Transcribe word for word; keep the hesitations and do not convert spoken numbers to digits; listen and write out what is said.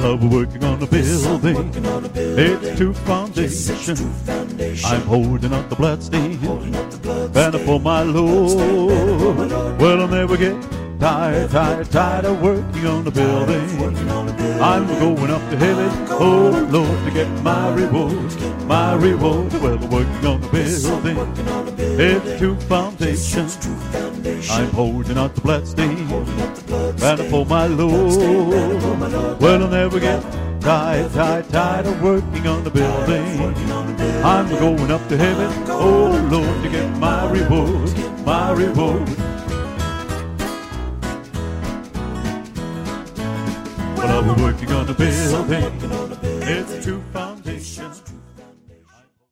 Well, I'm working on the building. It's two foundations. I'm holding up the bloodstains, banner for my Lord. Well, I'll never get tired, tired, tired of working on the building. I'm going up to heaven, oh Lord, to get my reward, my reward. Well, I'm working on the building. It's two foundations. I'm holding up the bloodstains, banner for my Lord. Well, I'll never get tired, tired, tired of working on the building. I'm going up to heaven, oh Lord, to get my reward, my reward. Well, I'm working on the building. It's two foundations.